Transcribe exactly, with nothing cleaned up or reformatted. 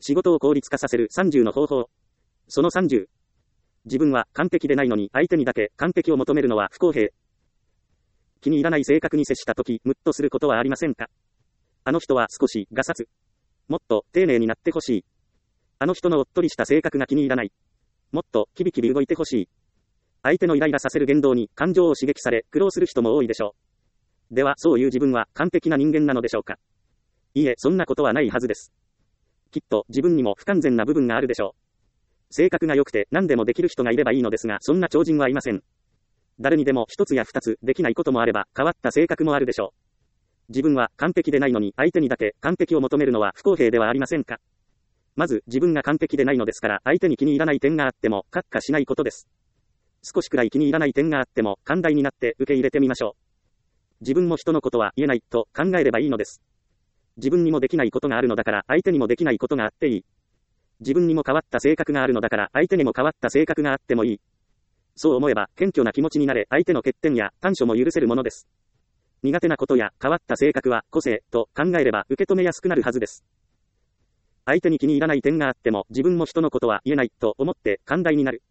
仕事を効率化させるさんじゅうの方法。そのさんじゅう。自分は完璧でないのに相手にだけ完璧を求めるのは不公平。気に入らない性格に接したとき、ムッとすることはありませんか？あの人は少しガサツ。もっと丁寧になってほしい。あの人のおっとりした性格が気に入らない。もっとキビキビ動いてほしい。相手のイライラさせる言動に感情を刺激され苦労する人も多いでしょう。では、そういう自分は完璧な人間なのでしょうか？いいえ、そんなことはないはずです。きっと自分にも不完全な部分があるでしょう。性格が良くて何でもできる人がいればいいのですが、そんな超人はいません。誰にでも一つや二つできないこともあれば変わった性格もあるでしょう。自分は完璧でないのに相手にだけ完璧を求めるのは不公平ではありませんか？まず自分が完璧でないのですから相手に気に入らない点があっても閣下しないことです。少しくらい気に入らない点があっても寛大になって受け入れてみましょう。自分も人のことは言えないと考えればいいのです。自分にもできないことがあるのだから相手にもできないことがあっていい。自分にも変わった性格があるのだから相手にも変わった性格があってもいい。そう思えば謙虚な気持ちになれ相手の欠点や短所も許せるものです。苦手なことや変わった性格は個性と考えれば受け止めやすくなるはずです。相手に気に入らない点があっても自分も人のことは言えないと思って寛大になる。